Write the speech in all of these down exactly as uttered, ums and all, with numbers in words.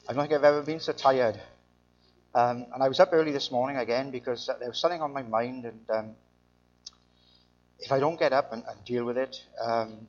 I don't think I've ever been so tired. Um, and I was up early this morning again because there was something on my mind, and um, if I don't get up and, and deal with it, um,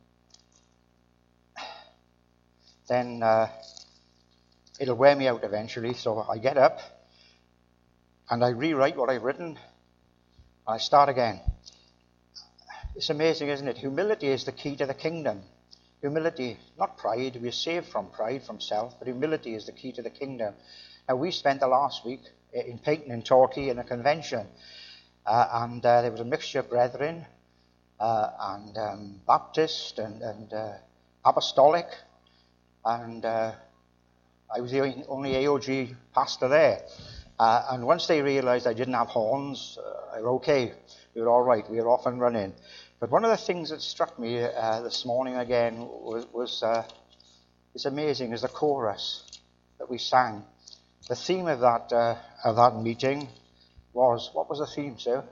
then uh, it'll wear me out eventually. So I get up and I rewrite what I've written and I start again. It's amazing, isn't it? Humility is the key to the kingdom. Humility, not pride. We're saved from pride, from self, but humility is the key to the kingdom. Now, we spent the last week in Payton in Torquay in a convention, uh, and uh, there was a mixture of brethren uh, and um, Baptist and, and uh, Apostolic, and uh, I was the only A O G pastor there. Uh, and once they realized I didn't have horns, uh, they were okay. We were all right. We were off and running. But one of the things that struck me uh, this morning again was, was uh, it's amazing, is the chorus that we sang. The theme of that uh, of that meeting was, what was the theme, sir?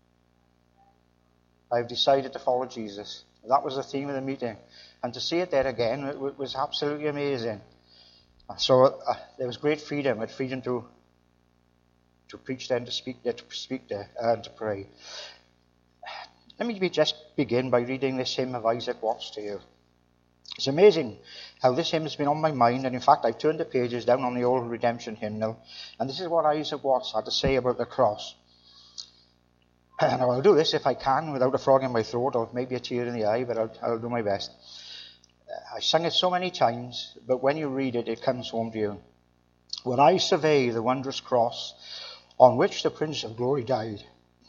I've decided to follow Jesus. That was the theme of the meeting. And to see it there again, it, it was absolutely amazing. So uh, there was great freedom, had freedom to to preach there and to speak there, to speak there uh, and to pray. Let me just begin by reading this hymn of Isaac Watts to you. It's amazing how this hymn has been on my mind, and in fact I've turned the pages down on the old redemption hymnal, and this is what Isaac Watts had to say about the cross. And I'll do this if I can without a frog in my throat or maybe a tear in the eye, but I'll, I'll do my best. I sung it so many times, but when you read it, it comes home to you. When I survey the wondrous cross on which the Prince of Glory died,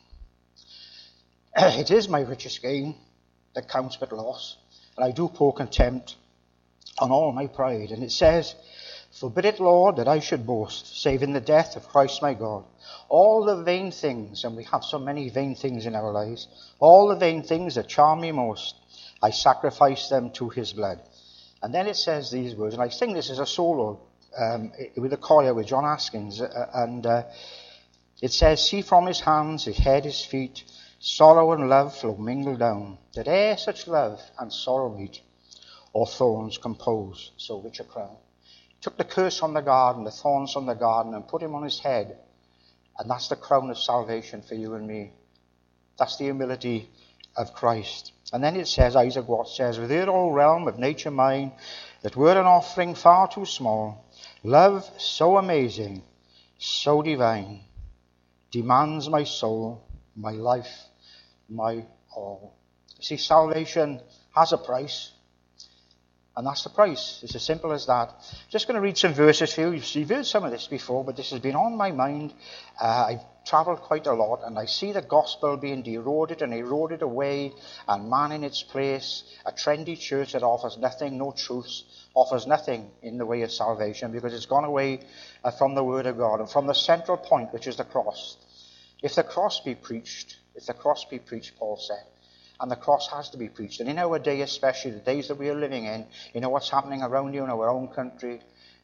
it is my richest gain that counts but loss, and I do pour contempt on all my pride. And it says, forbid it, Lord, that I should boast, save in the death of Christ my God. All the vain things, and we have so many vain things in our lives, all the vain things that charm me most, I sacrifice them to his blood. And then it says these words, and I sing this as a solo um, with a choir with John Askins, uh, and uh, it says, see from his hands, his head, his feet, sorrow and love flow mingled down, that ere such love and sorrow meet, or thorns compose so rich a crown. He took the curse on the garden, the thorns on the garden, and put him on his head, and that's the crown of salvation for you and me. That's the humility of Christ. And then it says, Isaac Watts says, within all realm of nature mine, that were an offering far too small, love so amazing, so divine, demands my soul, my life, my all. You see, salvation has a price, and that's the price. It's as simple as that. Just going to read some verses for you. You've heard some of this before, but this has been on my mind. Uh, I've travelled quite a lot, and I see the gospel being eroded and eroded away, and man in its place, a trendy church that offers nothing, no truths, offers nothing in the way of salvation, because it's gone away uh, from the Word of God and from the central point, which is the cross. If the cross be preached, if the cross be preached, Paul said, and the cross has to be preached, and in our day especially, the days that we are living in, you know what's happening around you in our own country,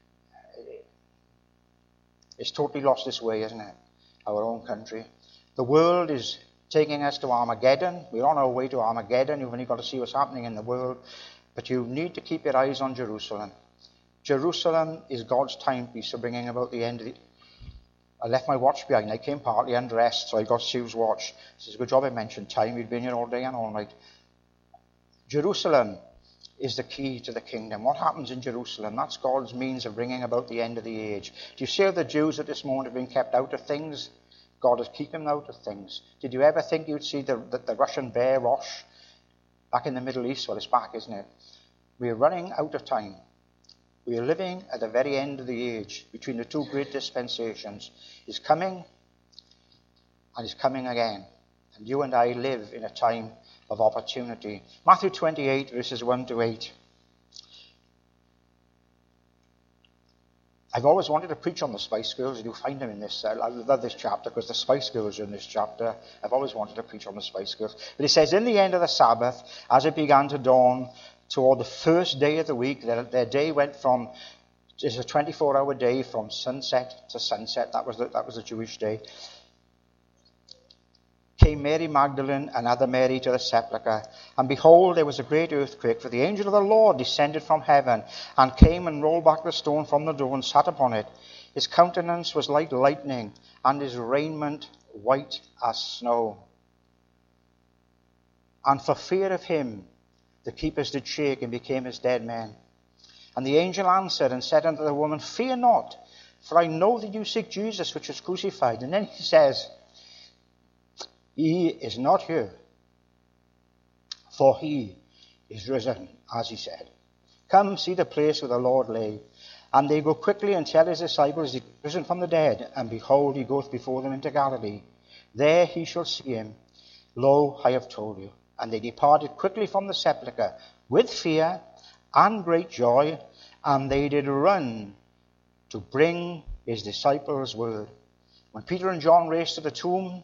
it's totally lost its way, isn't it? Our own country. The world is taking us to Armageddon. We're on our way to Armageddon. You've only got to see what's happening in the world, but you need to keep your eyes on Jerusalem. Jerusalem is God's timepiece for bringing about the end of the I left my watch behind. I came partly undressed, so I got Sue's watch. It's a good job I mentioned time. We'd been here all day and all night. Jerusalem is the key to the kingdom. What happens in Jerusalem? That's God's means of bringing about the end of the age. Do you see how the Jews at this moment have been kept out of things? God is keeping them out of things. Did you ever think you'd see the, the, the Russian bear Rosh back in the Middle East? Well, it's back, isn't it? We're running out of time. We are living at the very end of the age, between the two great dispensations. He's coming, and he's coming again. And you and I live in a time of opportunity. Matthew twenty-eight, verses one to eight. I've always wanted to preach on the Spice Girls, and you'll find them in this. Uh, I love this chapter because the Spice Girls are in this chapter. I've always wanted to preach on the Spice Girls. But it says, in the end of the Sabbath, as it began to dawn, toward the first day of the week, their, their day went from, it's a twenty-four hour day from sunset to sunset. That was the, that was the Jewish day. came Mary Magdalene and other Mary to the sepulchre. And behold, there was a great earthquake, for the angel of the Lord descended from heaven, and came and rolled back the stone from the door, and sat upon it. His countenance was like lightning, and his raiment white as snow. And for fear of him, the keepers did shake, and became as dead men. And the angel answered and said unto the woman, Fear not, for I know that you seek Jesus, which was crucified. And then he says, He is not here, for he is risen, as he said. Come, see the place where the Lord lay. And they go quickly and tell his disciples, He is risen from the dead, and behold, he goeth before them into Galilee. There he shall see him. Lo, I have told you. And they departed quickly from the sepulchre with fear and great joy, and they did run to bring his disciples word. When Peter and John raced to the tomb,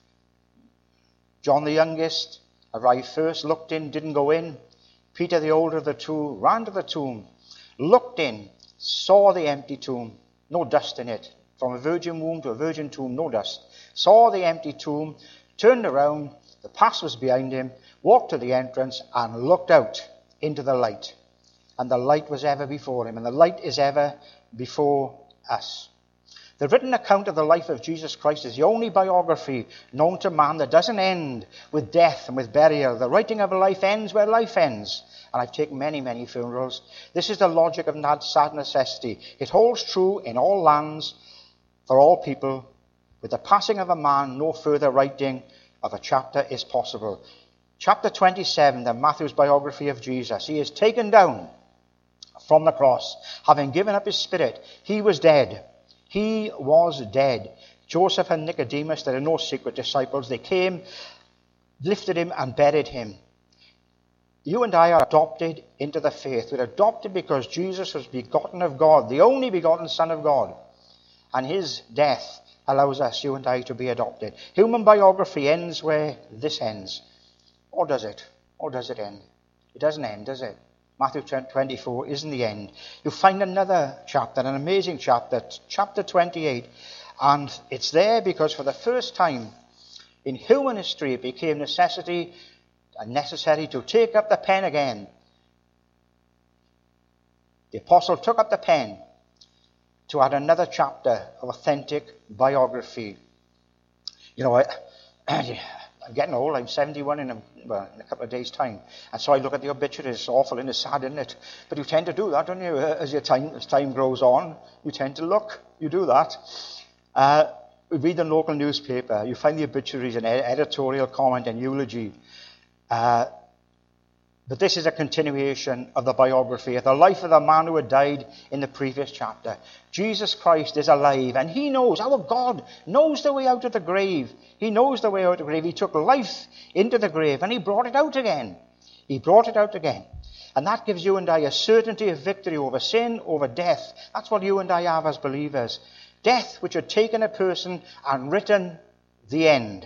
John the youngest arrived first, looked in, didn't go in. Peter, the older of the two, ran to the tomb, looked in, saw the empty tomb, no dust in it. From a virgin womb to a virgin tomb, no dust. Saw the empty tomb, turned around, the past was behind him, walked to the entrance, and looked out into the light. And the light was ever before him, and the light is ever before us. The written account of the life of Jesus Christ is the only biography known to man that doesn't end with death and with burial. The writing of a life ends where life ends. And I've taken many, many funerals. This is the logic of sad necessity. It holds true in all lands, for all people. With the passing of a man, no further writing of a chapter is possible. Chapter twenty-seven, the Matthew's biography of Jesus. He is taken down from the cross, having given up his spirit. He was dead. He was dead. Joseph and Nicodemus, there are no secret disciples. They came, lifted him, and buried him. You and I are adopted into the faith. We're adopted because Jesus was begotten of God, the only begotten Son of God. And his death allows us, you and I, to be adopted. Human biography ends where this ends. Or does it? Or does it end? It doesn't end, does it? Matthew twenty-four isn't the end. You find another chapter, an amazing chapter, chapter twenty-eight. And it's there because for the first time in human history it became necessity and necessary to take up the pen again. The apostle took up the pen to add another chapter of authentic biography. You know, I, I'm getting old. I'm seventy-one in a, well, in a couple of days' time. And so I look at the obituaries. It's awful and it's sad, isn't it? But you tend to do that, don't you? As your time, as time grows on, you tend to look. You do that. Uh, we read the local newspaper. You find the obituaries and editorial comment and eulogy. Uh, But this is a continuation of the biography of the life of the man who had died in the previous chapter. Jesus Christ is alive, and he knows, our God knows the way out of the grave. He knows the way out of the grave. He took life into the grave, and he brought it out again. He brought it out again. And that gives you and I a certainty of victory over sin, over death. That's what you and I have as believers. Death, which had taken a person and written the end.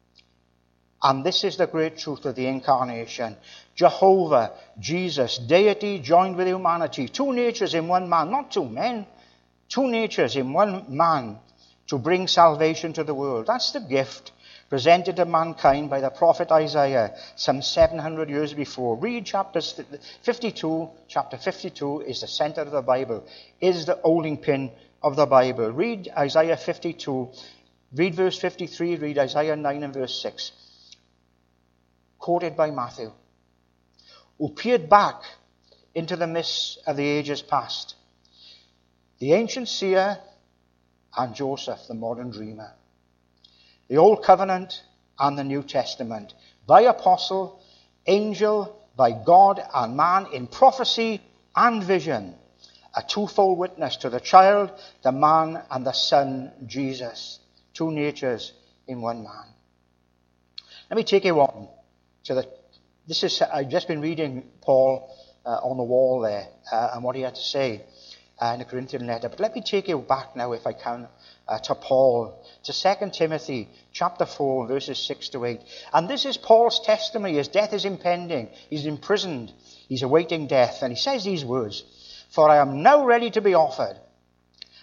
And this is the great truth of the incarnation. Jehovah, Jesus, deity joined with humanity. Two natures in one man, not two men. Two natures in one man to bring salvation to the world. That's the gift presented to mankind by the prophet Isaiah some seven hundred years before. Read chapters fifty-two. Chapter fifty-two is the center of the Bible, is the holding pin of the Bible. Read Isaiah fifty-two. Read verse fifty-three. Read Isaiah nine and verse six. Quoted by Matthew, who peered back into the mists of the ages past. The ancient seer and Joseph, the modern dreamer. The Old Covenant and the New Testament. By apostle, angel, by God and man in prophecy and vision. A twofold witness to the child, the man and the son, Jesus. Two natures in one man. Let me take you on. So that this is, I've just been reading Paul uh, on the wall there uh, and what he had to say uh, in the Corinthian letter. But let me take you back now, if I can, uh, to Paul, to Second Timothy chapter four, verses six to eight. And this is Paul's testimony. His death is impending. He's imprisoned. He's awaiting death. And he says these words, For I am now ready to be offered,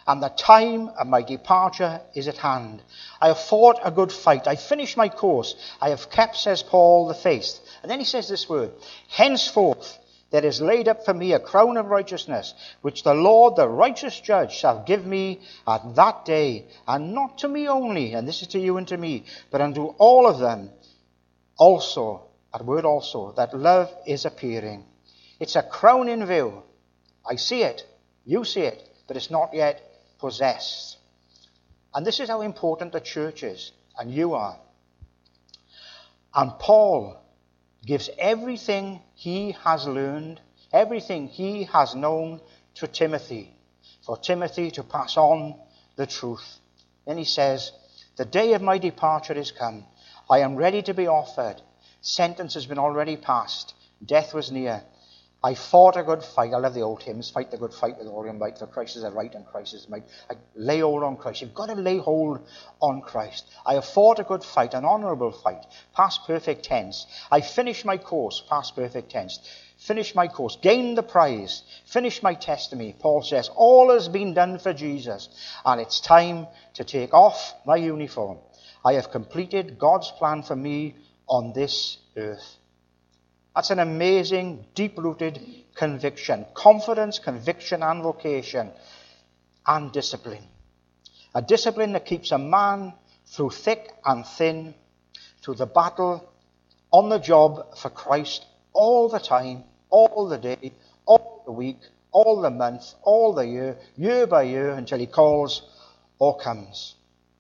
and the time of my departure is at hand. I have fought a good fight. I finished my course. I have kept, says Paul, the faith. And then he says this word, henceforth there is laid up for me a crown of righteousness, which the Lord, the righteous judge, shall give me at that day, and not to me only, and this is to you and to me, but unto all of them also, that word also, that love is appearing. It's a crown in view. I see it. You see it. But it's not yet possessed. And this is how important the church is, and you are. And Paul gives everything he has learned, everything he has known to Timothy, for Timothy to pass on the truth. Then he says, the day of my departure is come. I am ready to be offered. Sentence has been already passed. Death was near. I fought a good fight. I love the old hymns. Fight the good fight with all your might, for Christ is a right and Christ is might. I lay hold on Christ. You've got to lay hold on Christ. I have fought a good fight, an honourable fight. Past perfect tense. I finished my course. Past perfect tense. Finished my course. Gained the prize. Finished my testimony. Paul says, all has been done for Jesus. And it's time to take off my uniform. I have completed God's plan for me on this earth. That's an amazing, deep-rooted conviction. Confidence, conviction, and vocation. And discipline. A discipline that keeps a man through thick and thin, through the battle, on the job for Christ, all the time, all the day, all the week, all the month, all the year, year by year, until he calls or comes.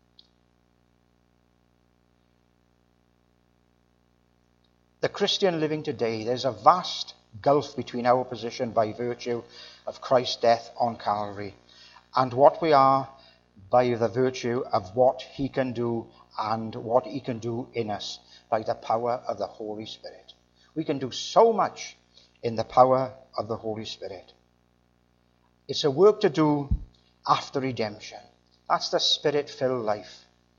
The Christian living today, there's a vast gulf between our position by virtue of Christ's death on Calvary and what we are by the virtue of what he can do and what he can do in us by the power of the Holy Spirit. We can do so much in the power of the Holy Spirit. It's a work to do after redemption. That's the Spirit-filled life.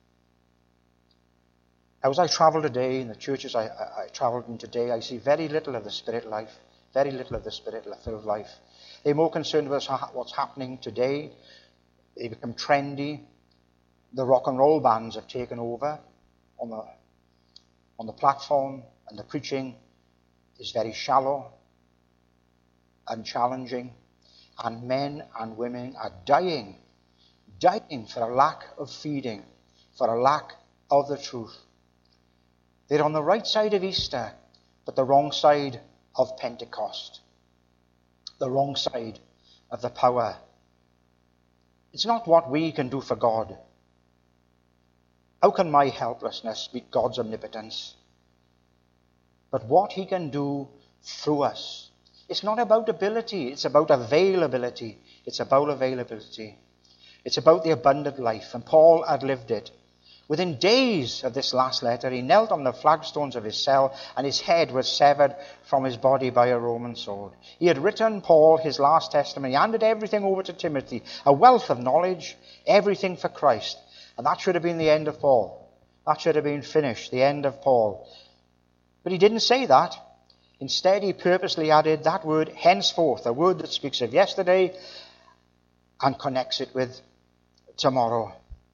As I travel today, in the churches I, I, I traveled in today, I see very little of the Spirit life, very little of the Spirit-filled life. They're more concerned with what's happening today. They become trendy. The rock and roll bands have taken over on the, on the platform, and the preaching is very shallow and challenging. And men and women are dying, dying for a lack of feeding, for a lack of the truth. They're on the right side of Easter, but the wrong side of Pentecost. The wrong side of the power. It's not what we can do for God. How can my helplessness beat God's omnipotence? But what he can do through us. It's not about ability, it's about availability. It's about availability. It's about the abundant life, and Paul had lived it. Within days of this last letter, he knelt on the flagstones of his cell, and his head was severed from his body by a Roman sword. He had written Paul his last testimony, handed everything over to Timothy, a wealth of knowledge, everything for Christ. And that should have been the end of Paul. That should have been finished, the end of Paul. But he didn't say that. Instead, he purposely added that word, henceforth, a word that speaks of yesterday and connects it with tomorrow.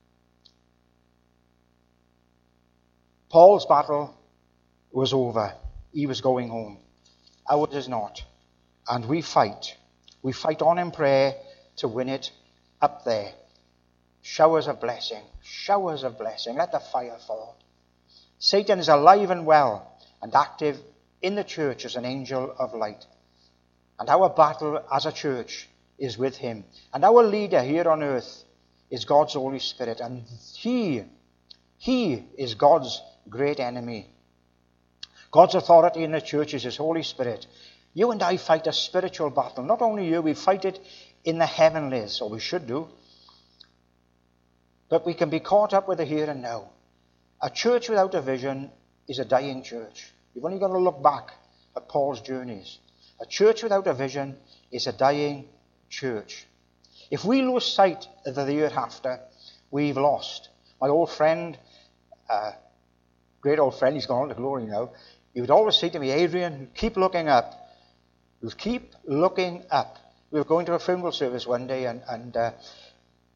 Paul's battle was over. He was going home. Ours is not. And we fight. We fight on in prayer to win it up there. Showers of blessing. Showers of blessing. Let the fire fall. Satan is alive and well and active in the church as an angel of light. And our battle as a church is with him. And our leader here on earth is God's Holy Spirit. And he, he is God's great enemy. God's authority in the church is his Holy Spirit. You and I fight a spiritual battle. Not only you, we fight it in the heavenlies, or we should do. But we can be caught up with the here and now. A church without a vision is a dying church. You've only got to look back at Paul's journeys. A church without a vision is a dying church. If we lose sight of the hereafter, we've lost. My old friend, uh, great old friend, he's gone on to glory now, he would always say to me, Adrian, keep looking up. You keep looking up. We were going to a funeral service one day, and, and uh,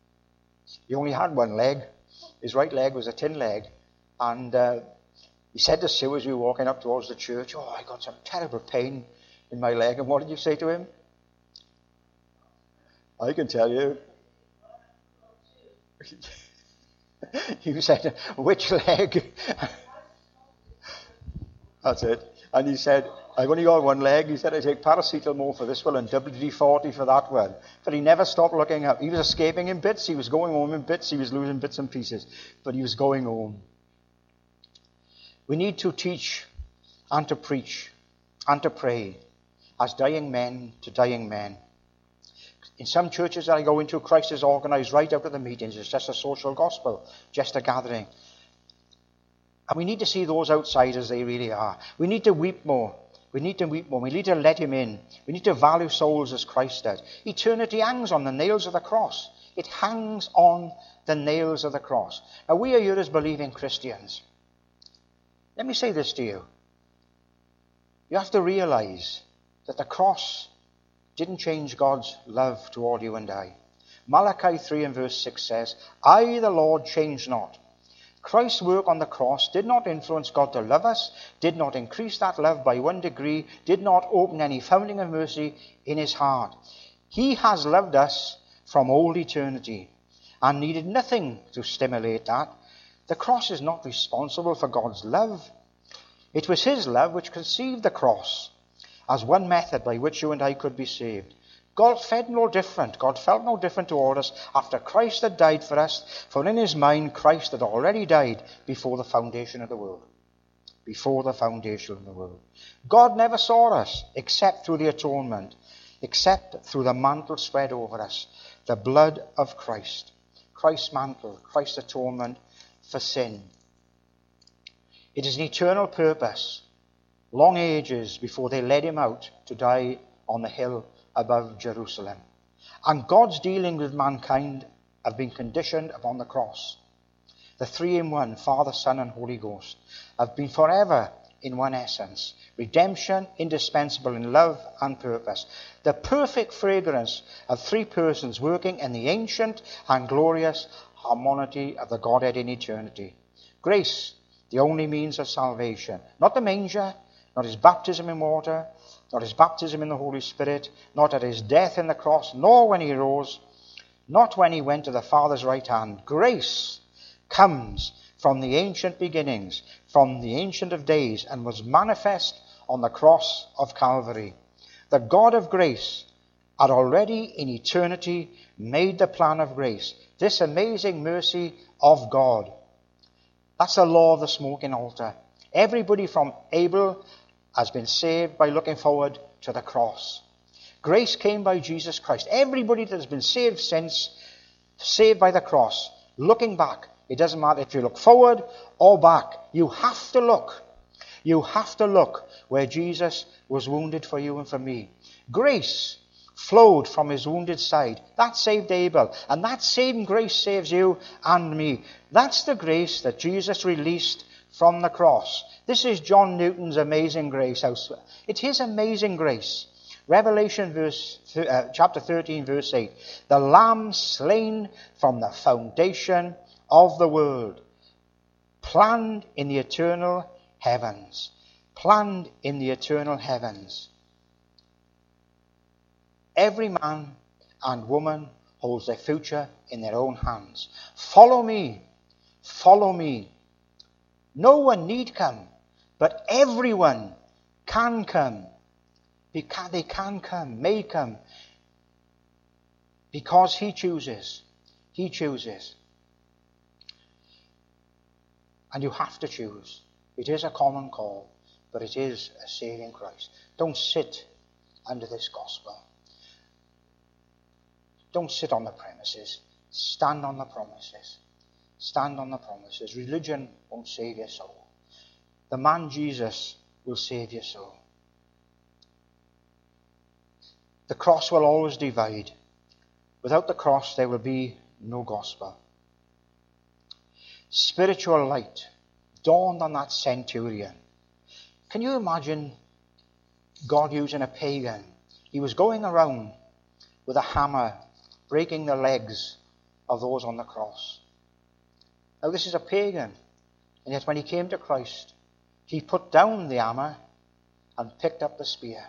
He only had one leg. His right leg was a tin leg. And uh, he said to Sue as we were walking up towards the church, oh, I got some terrible pain in my leg. And what did you say to him? I can tell you. You said, which leg? That's it. And he said, I've only got one leg. He said, I take paracetamol for this one and W D forty for that one. But he never stopped looking up. He was escaping in bits. He was going home in bits. He was losing bits and pieces. But he was going home. We need to teach and to preach and to pray as dying men to dying men. In some churches that I go into, Christ is organized right out of the meetings. It's just a social gospel, just a gathering. And we need to see those outside as they really are. We need to weep more. We need to weep more. We need to let him in. We need to value souls as Christ did. Eternity hangs on the nails of the cross. It hangs on the nails of the cross. Now, we are here as believing Christians. Let me say this to you. You have to realize that the cross didn't change God's love toward you and I. Malachi three and verse six says, I, the Lord, change not. Christ's work on the cross did not influence God to love us, did not increase that love by one degree, did not open any fountain of mercy in his heart. He has loved us from old eternity and needed nothing to stimulate that. The cross is not responsible for God's love. It was his love which conceived the cross as one method by which you and I could be saved. God felt no different. God felt no different toward us after Christ had died for us, for in his mind Christ had already died before the foundation of the world. Before the foundation of the world. God never saw us except through the atonement, except through the mantle spread over us, the blood of Christ. Christ's mantle, Christ's atonement for sin. It is an eternal purpose, long ages before they led him out to die on the hill above Jerusalem. And God's dealing with mankind have been conditioned upon the cross. The three in one, Father, Son, and Holy Ghost, have been forever in one essence. Redemption, indispensable in love and purpose. The perfect fragrance of three persons working in the ancient and glorious harmony of the Godhead in eternity. Grace, the only means of salvation. Not the manger, not his baptism in water, not his baptism in the Holy Spirit, not at his death in the cross, nor when he rose, not when he went to the Father's right hand. Grace comes from the ancient beginnings, from the ancient of days, and was manifest on the cross of Calvary. The God of grace had already in eternity made the plan of grace. This amazing mercy of God. That's the law of the smoking altar. Everybody from Abel has been saved by looking forward to the cross. Grace came by Jesus Christ. Everybody that has been saved since, saved by the cross. Looking back. It doesn't matter if you look forward or back. You have to look. You have to look where Jesus was wounded for you and for me. Grace flowed from his wounded side. That saved Abel. And that same grace saves you and me. That's the grace that Jesus released from the cross. This is John Newton's amazing grace. It's his amazing grace. Revelation verse, uh, chapter thirteen, verse eight. The Lamb slain from the foundation of the world. Planned in the eternal heavens. Planned in the eternal heavens. Every man and woman holds their future in their own hands. Follow me. Follow me. No one need come, but everyone can come. They can, they can come, may come, because he chooses. He chooses. And you have to choose. It is a common call, but it is a saving Christ. Don't sit under this gospel. Don't sit on the premises. Stand on the promises. Stand on the promises. Religion won't save your soul. The man Jesus will save your soul. The cross will always divide. Without the cross, there will be no gospel. Spiritual light dawned on that centurion. Can you imagine God using a pagan? He was going around with a hammer, breaking the legs of those on the cross. Now this is a pagan, and yet when he came to Christ, he put down the hammer and picked up the spear.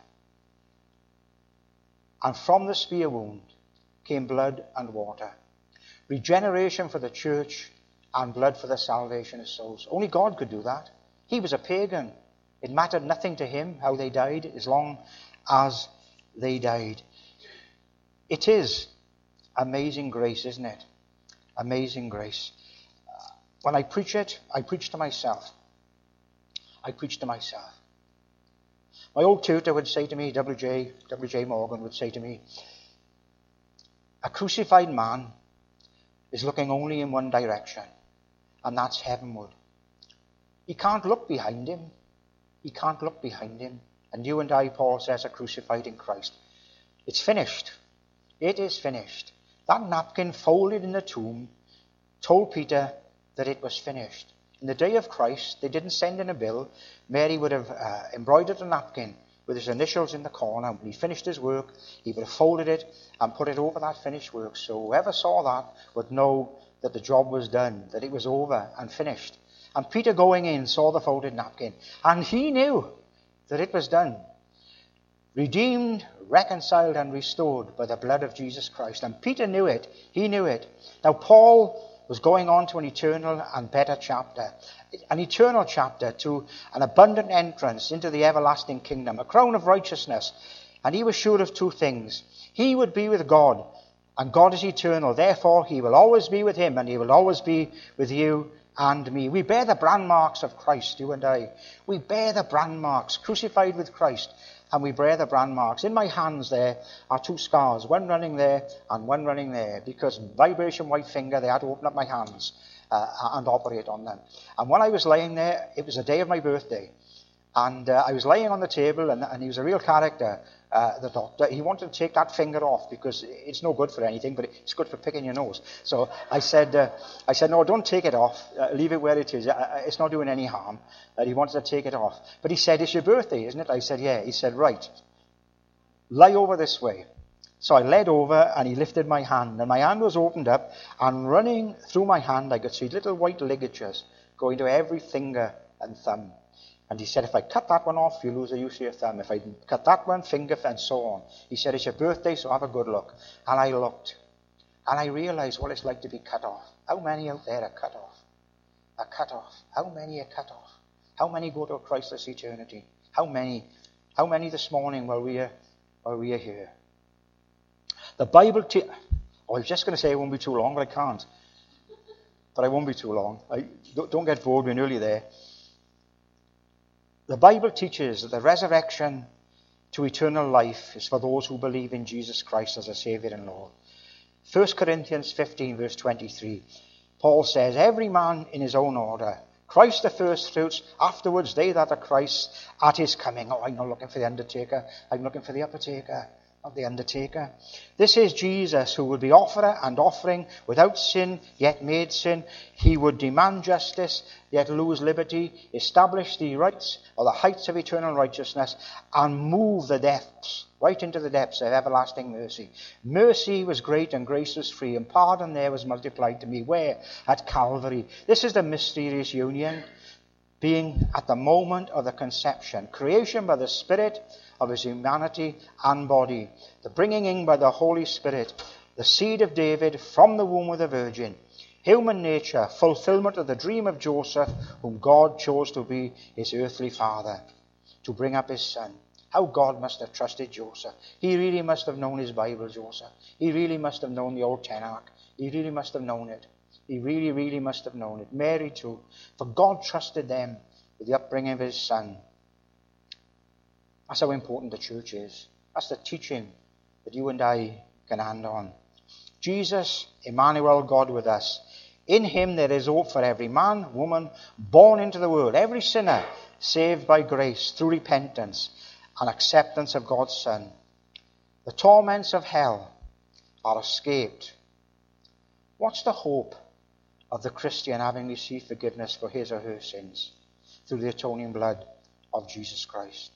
And from the spear wound came blood and water. Regeneration for the church and blood for the salvation of souls. Only God could do that. He was a pagan. It mattered nothing to him how they died as long as they died. It is amazing grace, isn't it? Amazing grace. When I preach it, I preach to myself. I preach to myself. My old tutor would say to me, W J, W J Morgan would say to me, a crucified man is looking only in one direction, and that's heavenward. He can't look behind him. He can't look behind him. And you and I, Paul says, are crucified in Christ. It's finished. It is finished. That napkin folded in the tomb told Peter that it was finished. In the day of Christ, they didn't send in a bill. Mary would have uh, embroidered a napkin with his initials in the corner. When he finished his work, he would have folded it and put it over that finished work. So whoever saw that would know that the job was done, that it was over and finished. And Peter going in saw the folded napkin, and he knew that it was done. Redeemed, reconciled, and restored by the blood of Jesus Christ. And Peter knew it. He knew it. Now Paul was going on to an eternal and better chapter. An eternal chapter to an abundant entrance into the everlasting kingdom. A crown of righteousness. And he was sure of two things. He would be with God. And God is eternal. Therefore, he will always be with him. And he will always be with you and me. We bear the brand marks of Christ, you and I. We bear the brand marks. Crucified with Christ. And we bear the brand marks. In my hands there are two scars, one running there and one running there, because vibration white finger, they had to open up my hands uh, and operate on them. And when I was lying there, it was the day of my birthday, and uh, I was lying on the table, and, and he was a real character, uh, the doctor. He wanted to take that finger off because it's no good for anything, but it's good for picking your nose. So I said, uh, I said, no, don't take it off. Uh, leave it where it is. Uh, it's not doing any harm. Uh, he wanted to take it off. But he said, it's your birthday, isn't it? I said, yeah. He said, right. Lie over this way. So I laid over, and he lifted my hand, and my hand was opened up, and running through my hand, I could see little white ligatures going to every finger and thumb. And he said, if I cut that one off, you lose the use of your thumb. If I cut that one, finger, and so on. He said, it's your birthday, so have a good look. And I looked. And I realized what it's like to be cut off. How many out there are cut off? Are cut off. How many are cut off? How many go to a Christless eternity? How many? How many this morning while we are, while we are here? The Bible... Te- oh, I was just going to say it won't be too long, but I can't. But I won't be too long. I, don't get bored, we're nearly there. The Bible teaches that the resurrection to eternal life is for those who believe in Jesus Christ as a Saviour and Lord. First Corinthians fifteen, verse twenty-three, Paul says, every man in his own order, Christ the first fruits, afterwards they that are Christ at his coming. Oh, I'm not looking for the undertaker, I'm looking for the uppertaker, not the undertaker. This is Jesus, who would be offerer and offering, without sin, yet made sin. He would demand justice, yet lose liberty, establish the rights or the heights of eternal righteousness, and move the depths, right into the depths of everlasting mercy. Mercy was great and grace was free, and pardon there was multiplied to me. Where? At Calvary. This is the mysterious union, being at the moment of the conception. Creation by the Spirit of his humanity and body. The bringing in by the Holy Spirit, the seed of David from the womb of the Virgin. Human nature, fulfillment of the dream of Joseph, whom God chose to be his earthly father, to bring up his son. How God must have trusted Joseph. He really must have known his Bible, Joseph. He really must have known the Old Tanakh. He really must have known it. He really, really must have known it. Mary too. For God trusted them with the upbringing of his son. That's how important the church is. That's the teaching that you and I can hand on. Jesus, Emmanuel, God with us. In him there is hope for every man, woman, born into the world. Every sinner saved by grace through repentance and acceptance of God's Son. The torments of hell are escaped. What's the hope of the Christian having received forgiveness for his or her sins through the atoning blood of Jesus Christ?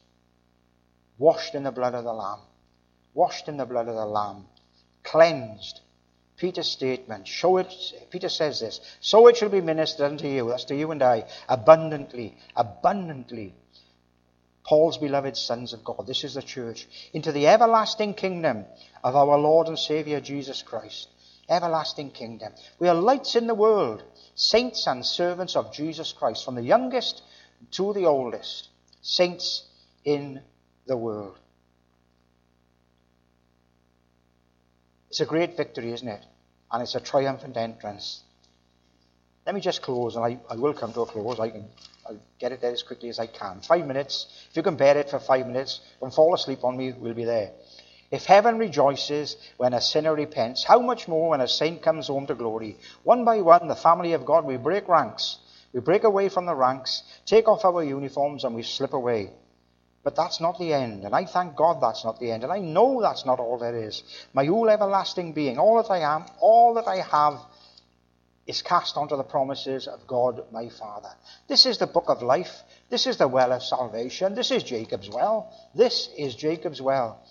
Washed in the blood of the Lamb. Washed in the blood of the Lamb. Cleansed. Peter's statement. Show it, Peter says this, so it shall be ministered unto you, that's to you and I, abundantly, abundantly. Paul's beloved sons of God, this is the church, into the everlasting kingdom of our Lord and Saviour Jesus Christ. Everlasting kingdom. We are lights in the world, saints and servants of Jesus Christ, from the youngest to the oldest, saints in the world. It's a great victory, isn't it? And it's a triumphant entrance. Let me just close, and I, I will come to a close. I can I'll get it there as quickly as I can. Five minutes. If you can bear it for five minutes, don't fall asleep on me, we'll be there. If heaven rejoices when a sinner repents, how much more when a saint comes home to glory? One by one, the family of God, we break ranks. We break away from the ranks, take off our uniforms, and we slip away. But that's not the end, and I thank God that's not the end, and I know that's not all there is. My whole everlasting being, all that I am, all that I have, is cast onto the promises of God my Father. This is the book of life. This is the well of salvation. This is Jacob's well. This is Jacob's well.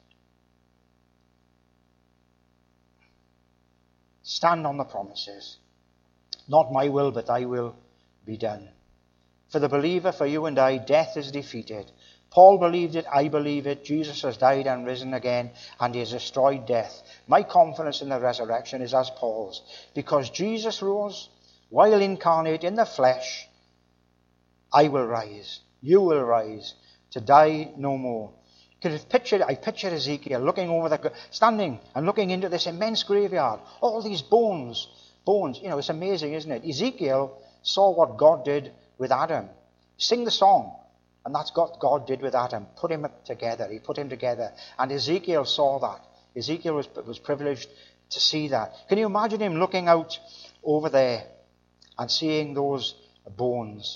Stand on the promises. Not my will, but thy will be done. For the believer, for you and I, death is defeated. Paul believed it, I believe it. Jesus has died and risen again, and he has destroyed death. My confidence in the resurrection is as Paul's, because Jesus rose, while incarnate in the flesh, I will rise, you will rise, to die no more. Because picture, I picture Ezekiel looking over the, standing and looking into this immense graveyard, all these bones, bones. You know, it's amazing, isn't it? Ezekiel saw what God did with Adam. Sing the song. And that's what God did with Adam. Put him together. He put him together. And Ezekiel saw that. Ezekiel was, was privileged to see that. Can you imagine him looking out over there and seeing those bones?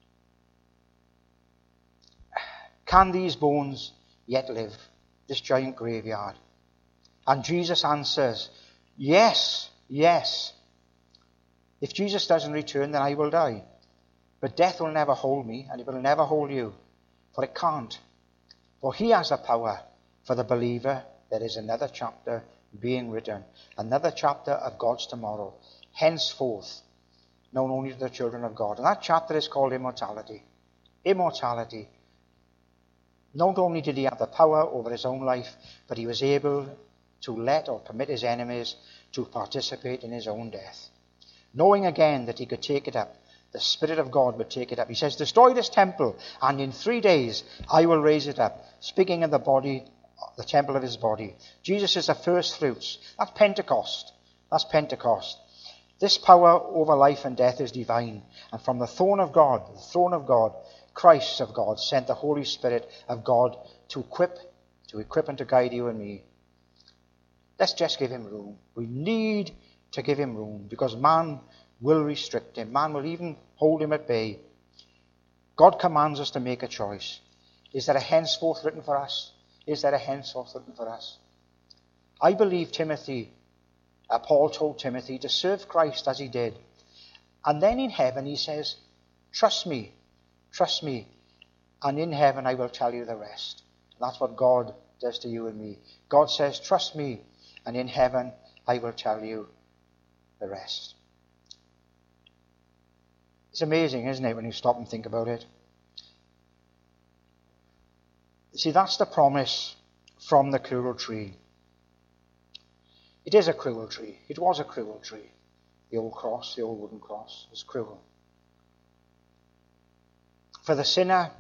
Can these bones yet live? This giant graveyard. And Jesus answers, yes, yes. If Jesus doesn't return, then I will die. But death will never hold me, and it will never hold you. For it can't. For he has the power. For the believer, there is another chapter being written. Another chapter of God's tomorrow. Henceforth, known only to the children of God. And that chapter is called immortality. Immortality. Not only did he have the power over his own life, but he was able to let or permit his enemies to participate in his own death. Knowing again that he could take it up. The Spirit of God would take it up. He says, destroy this temple, and in three days I will raise it up. Speaking of the body, the temple of his body. Jesus is the first fruits. That's Pentecost. That's Pentecost. This power over life and death is divine. And from the throne of God, the throne of God, Christ of God sent the Holy Spirit of God to equip, to equip and to guide you and me. Let's just give him room. We need to give him room, because man will restrict him. Man will even hold him at bay. God commands us to make a choice. Is there a henceforth written for us? Is there a henceforth written for us? I believe Timothy, uh, Paul told Timothy to serve Christ as he did. And then in heaven he says, trust me, trust me, and in heaven I will tell you the rest. And that's what God does to you and me. God says, trust me, and in heaven I will tell you the rest. It's amazing, isn't it, when you stop and think about it? See, that's the promise from the cruel tree. It is a cruel tree. It was a cruel tree. The old cross, the old wooden cross, was cruel. For the sinner,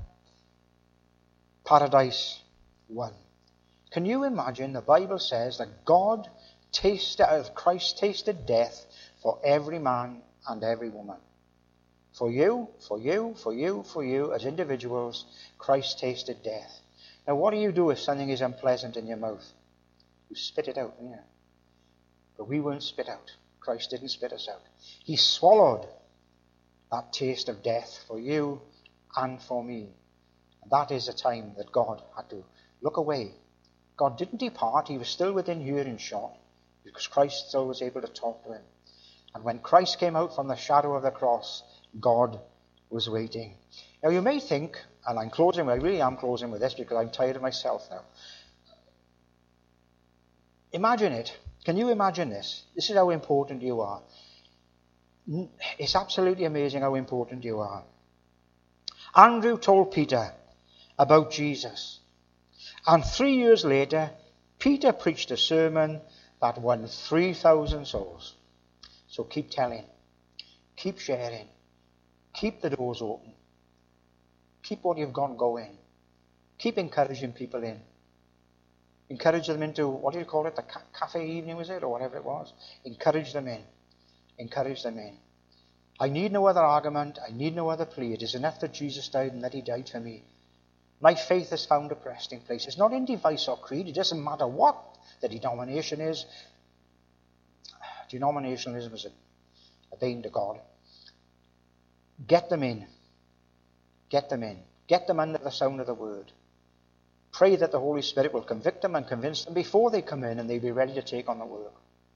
paradise won. Can you imagine? The Bible says that God tasted, Christ tasted death for every man and every woman. For you, for you, for you, for you, as individuals, Christ tasted death. Now, what do you do if something is unpleasant in your mouth? You spit it out, don't you? But we weren't spit out. Christ didn't spit us out. He swallowed that taste of death for you and for me. And that is the time that God had to look away. God didn't depart. He was still within hearing shot, because Christ still was able to talk to him. And when Christ came out from the shadow of the cross, God was waiting. Now you may think, and I'm closing, I really am closing with this because I'm tired of myself now. Imagine it. Can you imagine this? This is how important you are. It's absolutely amazing how important you are. Andrew told Peter about Jesus. And three years later, Peter preached a sermon that won three thousand souls. So keep telling. Keep sharing. Keep the doors open. Keep what you've got going. Keep encouraging people in. Encourage them into, what do you call it, the ca- cafe evening, was it, or whatever it was? Encourage them in. Encourage them in. I need no other argument. I need no other plea. It is enough that Jesus died and that he died for me. My faith has found a resting place. It's not in device or creed. It doesn't matter what the denomination is. Denominationalism is a, a bane to God. Get them in. Get them in. Get them under the sound of the word. Pray that the Holy Spirit will convict them and convince them before they come in, and they'll be ready to take on the work.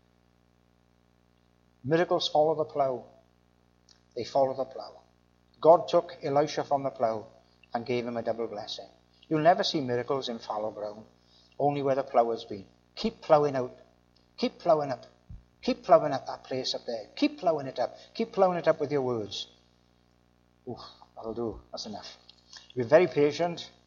Miracles follow the plough. They follow the plough. God took Elisha from the plough and gave him a double blessing. You'll never see miracles in fallow ground, only where the plough has been. Keep ploughing out. Keep ploughing up. Keep ploughing up that place up there. Keep ploughing it up. Keep ploughing it up with your words. Ooh, that'll do. That's enough. Be very patient.